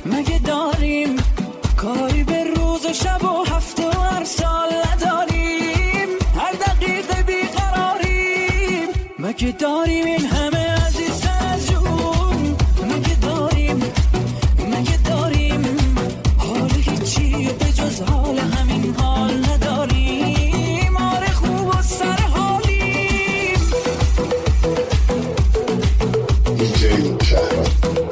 مگه داریم کاری به روز و شب و هفته و هر سال نداریم؟ هر دقیقه بیقراریم. مگه داریم این همه عزیز از جون؟ مگه داریم حال هیچی به جز حال همین حال نداریم؟ آره خوب و سر حالیم. دیجی شهرام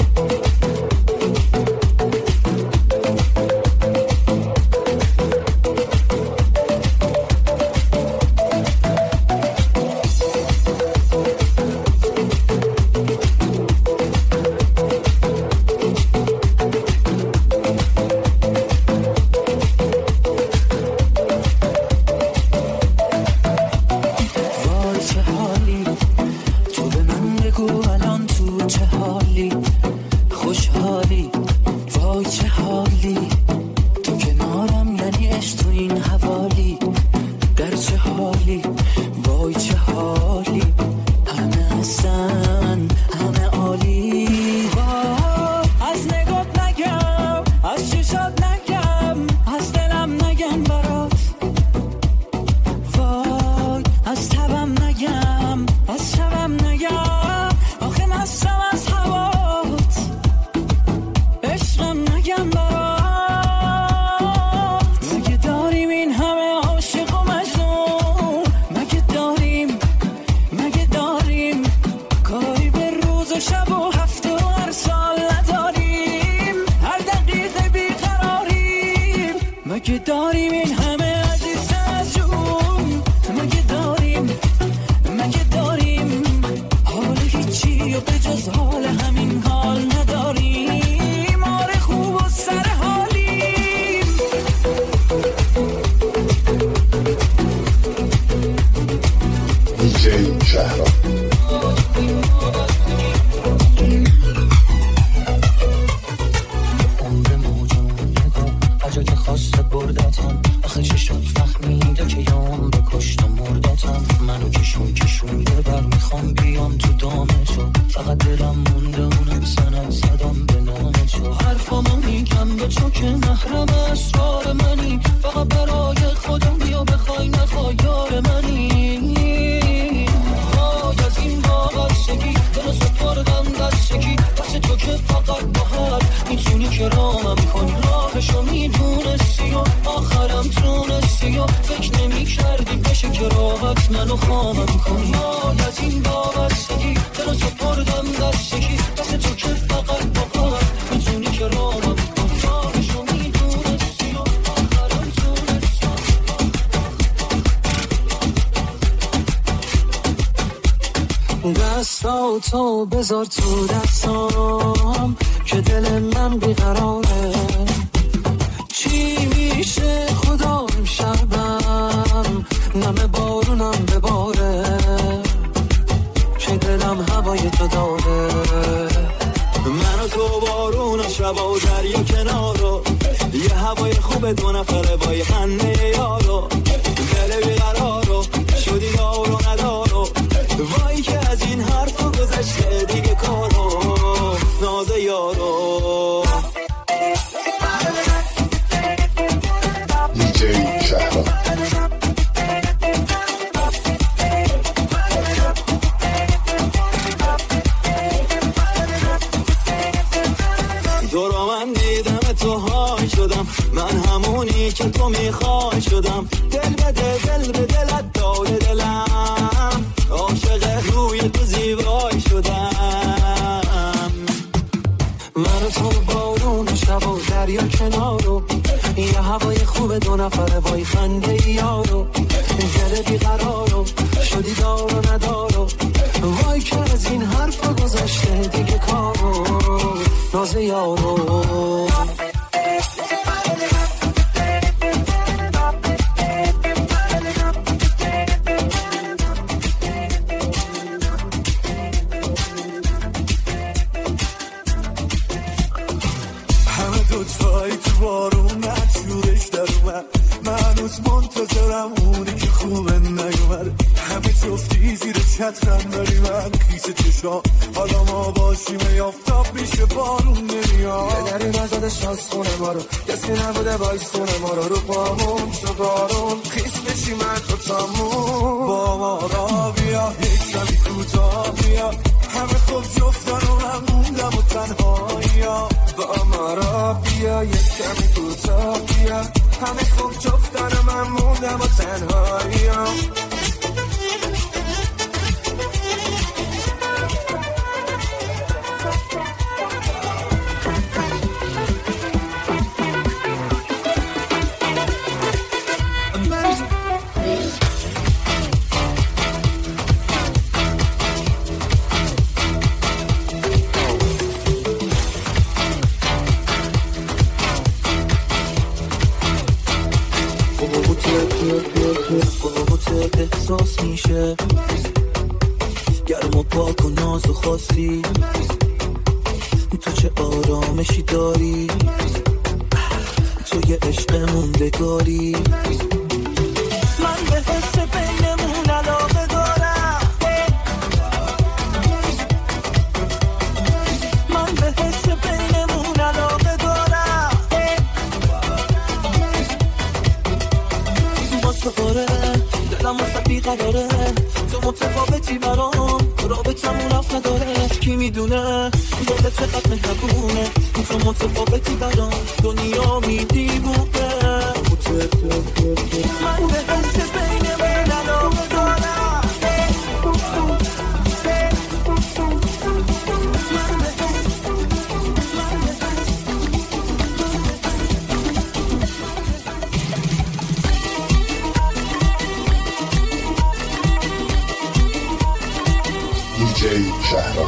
دستاتو بذار تو دستام که دل من بیقراره. چی میشه خدا امشبم نم بارونم بباره که دلم هوای تو داره. من و تو بارون و شب و دریا کنارو یه هوای خوب دو نفره با یه خنده یارو. دل بیقرارو شدی دارو ندارو وای که از این حرفا گذشته دیگه کارو ناز یارو. دیجی شهرام دورا من دیدم تو های شدم، من همونی که تو میخوای شدم. دل به دلت داده دلم عاشق روی تو زیبای شدم. من تو بارون شب و دریا کنارو یه هوای خوب دو نفره وای خنده یارو. دل بیقرارو شدی دارو ندارو وای که از این حرفا گذشته دیگه کارو ناز یارو. چترم داری من کیسه چشا حالا ما باشیم یافتاب میشه بارون نمیاد. یه دری نزدش از خونه ما رو، کسی نبوده بایستونه ما رو پامون تو بارون خیس بشی من تو تامون. با ما را بیا یک کمی کوتاه بیا، همه خوب جفتن و من موندم و تنهایی. با ما را بیا یک کمی کوتاه بیا، همه خوب جفتن و من موندم و تنهایی. احساس میشه گرم و پاک و ناز و خاصی، تو چه آرامشی داری، تو یه عشق موندگاری. من به حس بینمون علاقه دارم، من به حس بینمون علاقه دارم. واسه قاره دلم واسه بیقراره، تو متفاوتی برام، رابطمون رفت نداره. کی میدونه دلت چقدر مهربونه، تو متفاوتی برام، دنیا میدیبونه. من به حس بینمون علاقه دارم. شهرام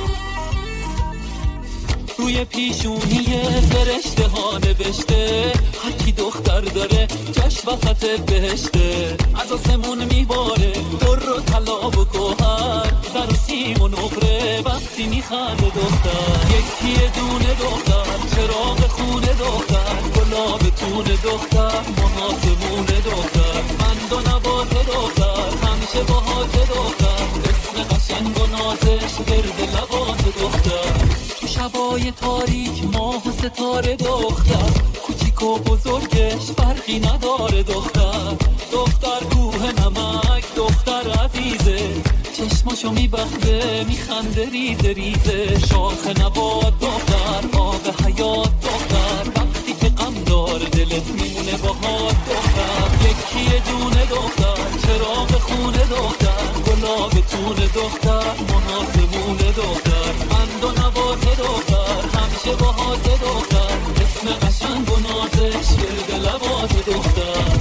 روی پیشونی فرشته ها نوشته، هر کی دختر داره جاش وسط بهشته. از آسمون میباره در و طلا و گوهر، در و سیم و نقره وقتی میخنده دختر. یکی دونه دختر، چراغ خونه دختر، گلاب تونه دختر، محاسمون دختر، من دو نبات دختر، همیشه باهات دختر، اسم قشنگ و نازش گرد لبات دختر. تو شبای تاریک ماه و ستاره دختر، کوچیک و بزرگش فرقی نداره دختر. دختر کوه نمک دختر عزیزه، چشماشو میبخته میخنده ریزه ریزه. شاخ نبات دختر، آب حیات دختر، وقتی که غم داره دلت میمونه باهات دختر. یکی دونه دختر، چراغ خونه دختر، گلاب تونه دختر، محاسمون دختر، من دو نبات دختر، همیشه باهات دختر، اسم قشنگ و نازش گرد لبات دختر.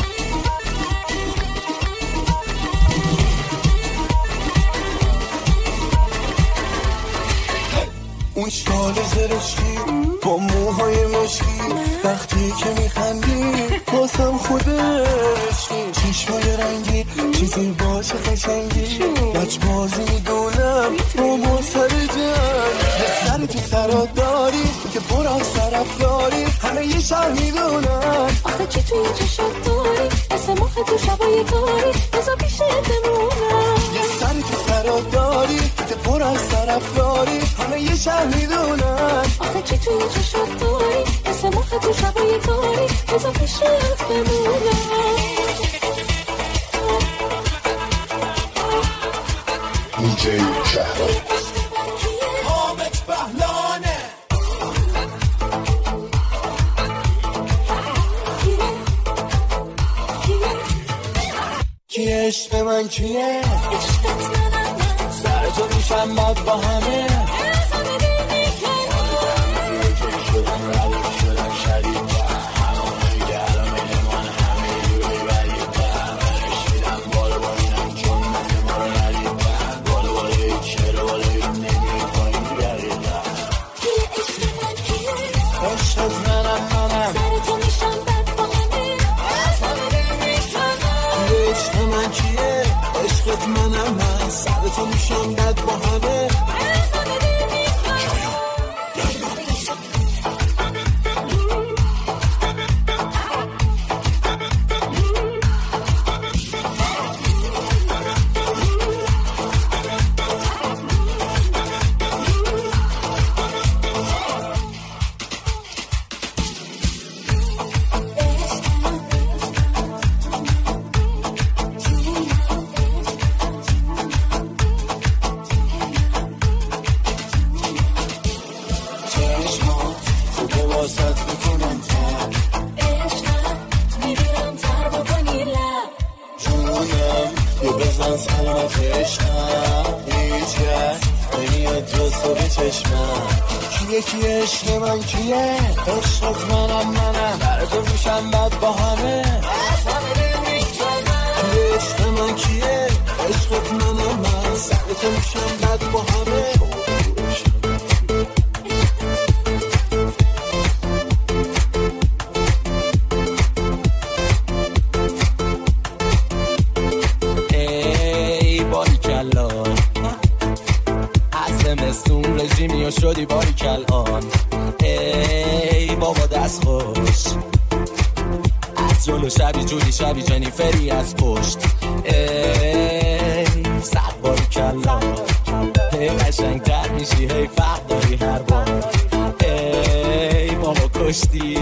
اون شال زرشکی با موهای مشکی، وقتی که میخندی بازم خودشکی. چشمای رنگی چیزی باشه قشنگی، لجبازی میدونم با ما سر جنگ. یه سری تو سرات داری که پر از طرف داری، همه یه شهر میدونم. آخه چی توی چشات داری، اسم ماه تو شبای داری، بزا پیشت بمونم. یه سری تو سرات داری که پر از طرف داری، همه یه شهر میدونم. آخه چی توی چشات داری، اسم ماه تو شبای داری، بزا پیشت بمونم. دیجی شهرام حامد بهلانه. کیه عشق من کیه؟ عشقت منم من، سر تو میشم باد با همه. منم من سر تو میشم بد با همه. واسط بکنم تر عشقم میبینم تر بکنی لب جونم یه بزن سلامت عشقم هیچ کس نمیاد جز تو به چشمم کیه عشق من کیه عشقت منم در تو میشم بد با همه کیه عشق من کیه عشقت منم سر تو میشم بد با همه رژیمی و شدی باری کلان ای بابا دست خوش از جلو شبی جودی شبی جنیفری از پشت ای صد باری کلان هی قشنگتر میشی هی فرق داری هر بار ای بابا کشتی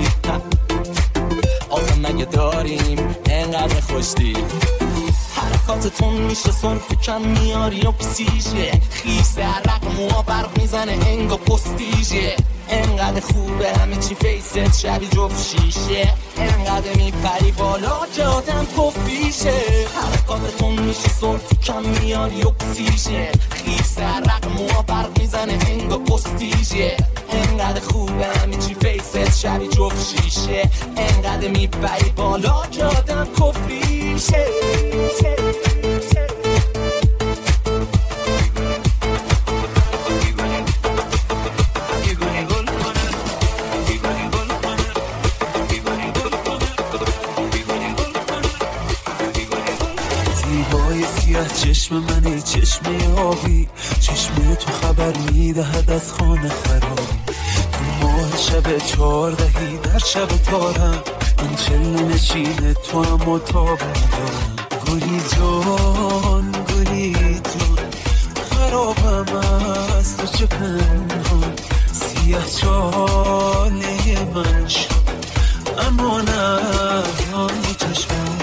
آدم نگه داریم انقدر خوشتی حرکاتتون میشه صرف کم میاری و پسیشه خیسه عرق موها برق میزنه انگا پستیشه انقدر خوبه همه چی فیست شبی جفت شیشه انقدر میپری بالا که آدم کفیشه حرکاتتون میشه صرف کم میاری و پسیشه خیسه عرق موها برق میزنه انگا پستیشه انقدر خوبه همه چی فیست شبی جفت شیشه انقدر میپری بالا که آدم کفیشه چشم منی چشم آبی چشم تو خبر میدهد از خانه خرابی تو ماه شب 14 در شب تارم من چله نشین تو هم و تاب ندارم گلی جان خرابم از تو چه پنهان سیاه چاله من شد اما نه آنی چشمم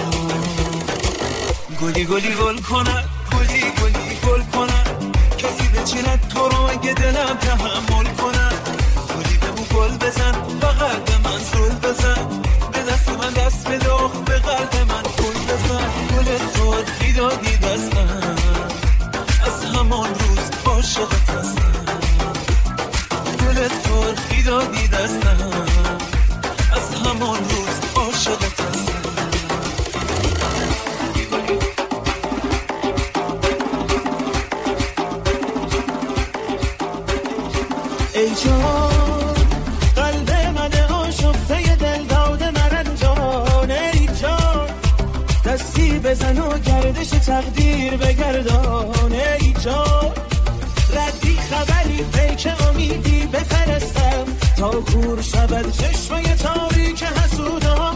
گلی گل کنن گل کنن کسی بچیند تو رو اگه دلم تحمل کنن گلی بگو گل بزن بغل به من زل بزن به دست من دست بده به قلب من گل بزن گل سرخی دادی دستم از همان روز عاشقت هستم گل سرخی دادی دستم از همان روز عاشقت هستم ای جان قلب من آشفته دل داده مرنجان ای جان دستی بزن و گردش تقدیر بگردان ای جان ردی خبری پیک امیدی بفرستم تا کور شود چشمه تاریک حسودان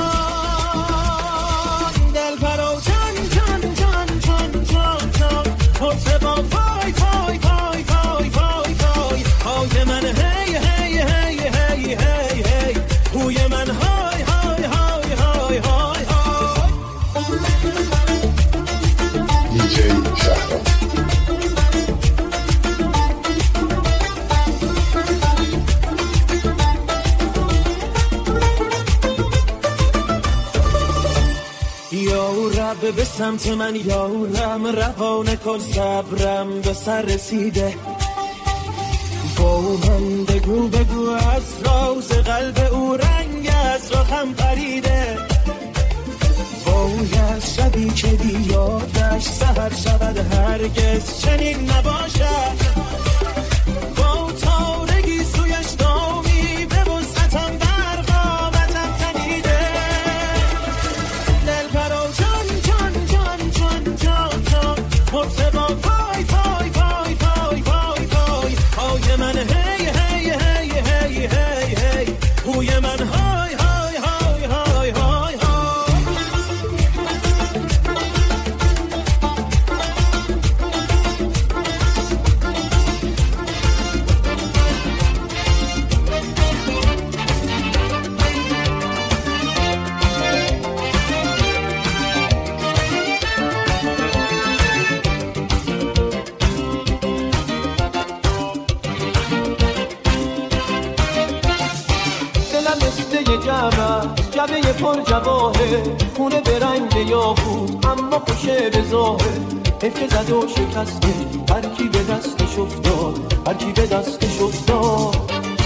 دل پرو جان جان جان جان جان جان مرتبا پای پای پای پای پای پای پای من هی هی هی هی هی هی پوی من های های های های های دیجی شهرام به سمت من یارم روانه کن صبرم به سر رسیده با من بگو از راز قلب او رنگ از رخم پریده باید شبی که بیادش سحر شود هرگز چنین نباشد با تارگی سویش دامی به وسعتم برقامتم تنیده دل پرو مرتبا پای پای پای پای پای پای پای من هی هی هی هی هی هی پوی من های های های های های جبه پر جواهه خونه به رنگ یاقوت اما خوشه به ظاهر حفظ زد و شکسته هر کی به دستش افتاد هر کی به دستش افتاد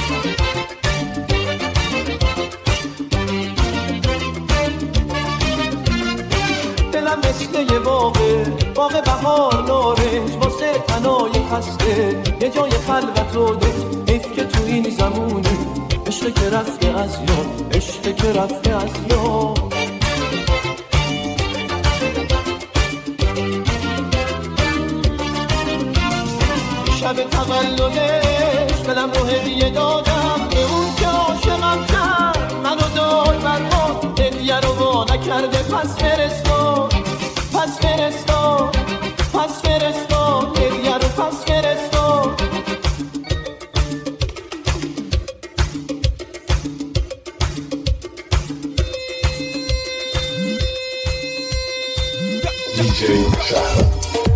دلم مثل یه باغ بهار نارنج واسه تنای خسته یه جای خلوت رو ده حیف که تو این زمونی عشق که رفته از یاد عشق که رفته از یاد شب تولدش دلم رو هدیه دادم به اون که عاشقم کرد منو داد برباد هدیه رو وا نکرده پس فرستاد پس فرستاد پس فرستاد هدیه رو پس فرستاد DJ Shahar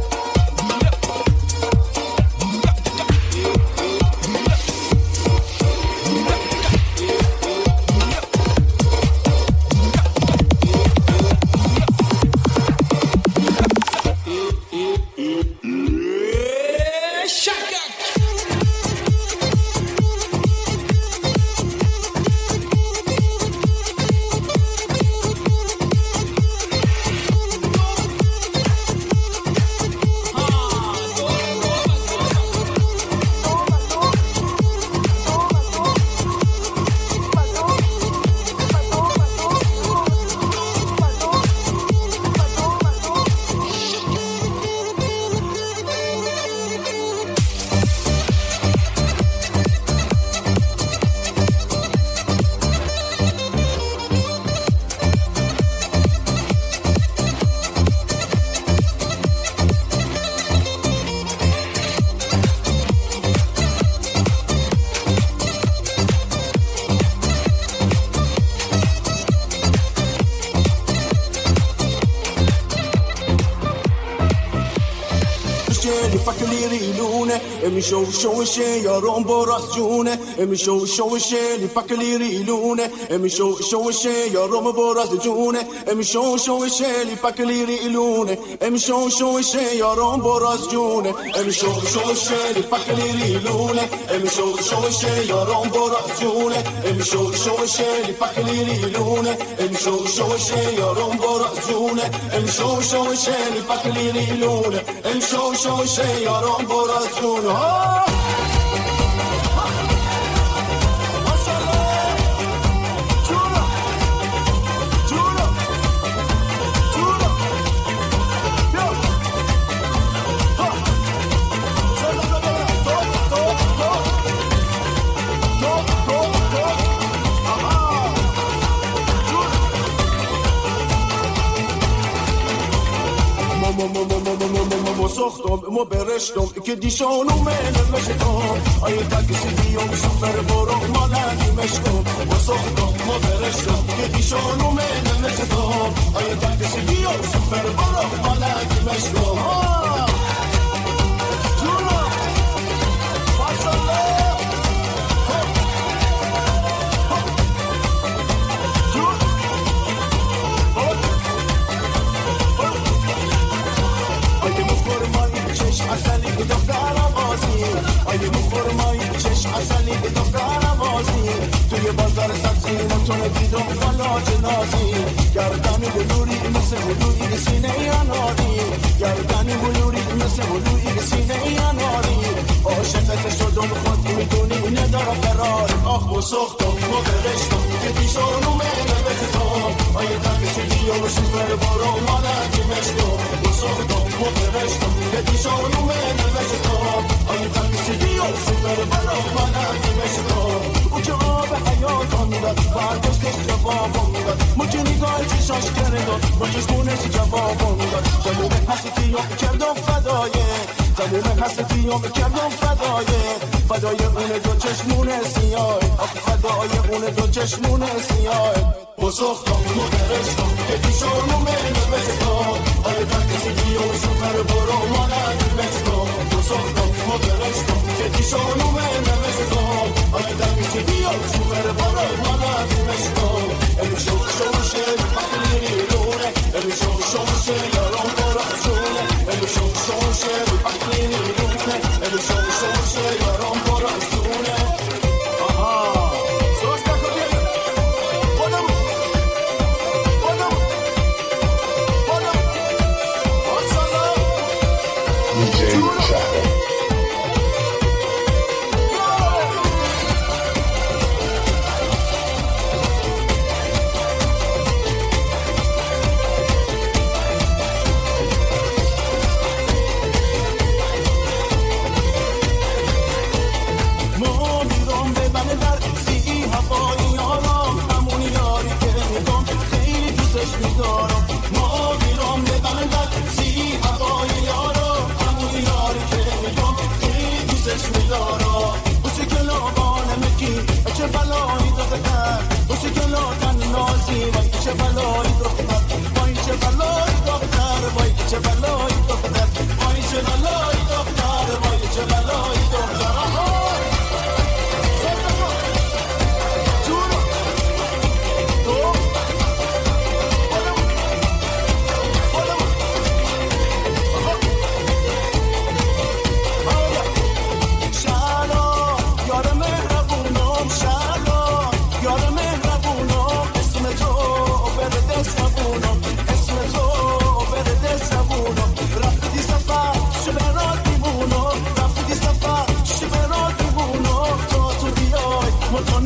شوشه یارم براس جونه امی شوشه لیپاکلی ریلونه امی شوشه یارم براس جونه امی شوشه لیپاکلی ریلونه امی شوشه یارم براس جونه امی شوشه لیپاکلی ریلونه امی شوشه یارم براس جونه امی شوشه لیپاکلی ریلونه امی شوشه یارم براس جونه امی شوشه لیپاکلی ریلونه امی شوشه یارم براس جونه ساختم ما برشتم که دیشانو منم مشتم آیا تاکسی بیام سفر برام مالکی مشتم ما ساختم ما برشتم که دیشانو منم مشتم آیا تاکسی بیام سفر برام مالکی مشتم عسلی به دخترم بازی آیه مخورمایی چشم عسلی به دخترم بازی توی بازار سبزی نتونه دیدم فلاج نازی گردنی بلوری مثل بلوری سینه اناری گردنی بلوری مثل بلوری سینه اناری عاشقت شدم خود میدونی ندارم قرار آخ و سختم ما برشتم که دیشانو منه بخطام آیه تاکسی بیام سفر برام مالکی مشتم و سختم ما برشتم که دیشانو منه بخطام آیه تاکسی بیام سفر برام مالکی مشتم او که آب حیاتم میداد برداشتش جوابم میداد مجه نگاه چشاش کرداد با چشمونش جوابم میداد جموم حسیتیام کردم فدایه جموم حسیتیام کردم فدای اون دو چشمون سیاه فدای اون دو چشمون سیاه بسختم مدرشتم که دیشانو منو بشتم آیا تاکسی بیام سفر برو مانم بشتم بسختم مدرشتم که دیشانو منو بشتم آیا تاکسی بیام سفر برو مانم بشتم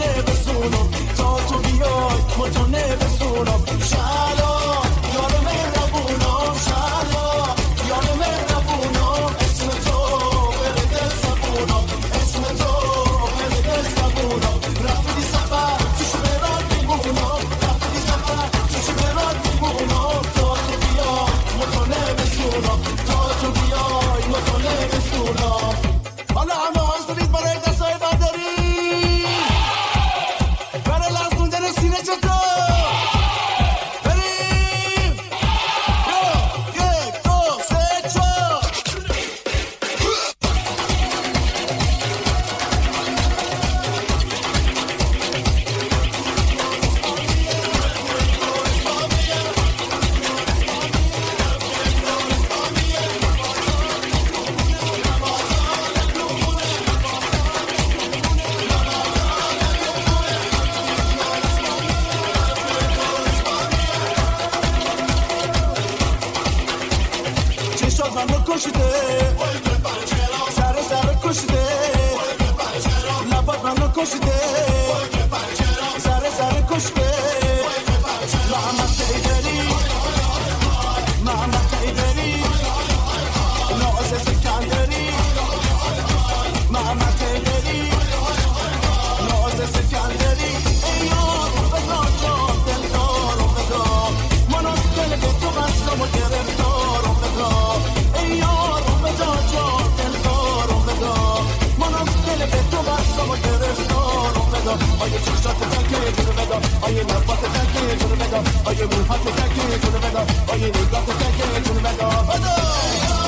نرسونم تا تو بیای ما تو نرسونم شهلا یار مهربونم شهلا یار مهربونم اسم تو برد زبونم اسم تو برد زبونم رفتی سفر توش برات میمونم رفتی سفر توش برات میمونم تا تو بیای ما تو نرسونم تا تو بیای ما تو نرسونم حالا همه حاضرید برای دستای برداری برای لرزوندن سینه چطور بریم یک دو سه چهار چشات منو کشیده سر سر کشیده لبات منو کشیده سر سر کشیده محمد تیدری محمد تیدری ناز سکندری محمد تیدری ناز سکندری ای یار بدا جان دلدارم بدا من از دل به تو بستم و گرفتارم بدا ای یار بدا جان دلدارم بدا من از دل به تو بستم و گرفتارم بدا آیه چشات تکه جونو بدا آیه لبات تکه جونو بدا آیه موهات تکه جونو بدا آیه نگات تکه جونو بدا بدا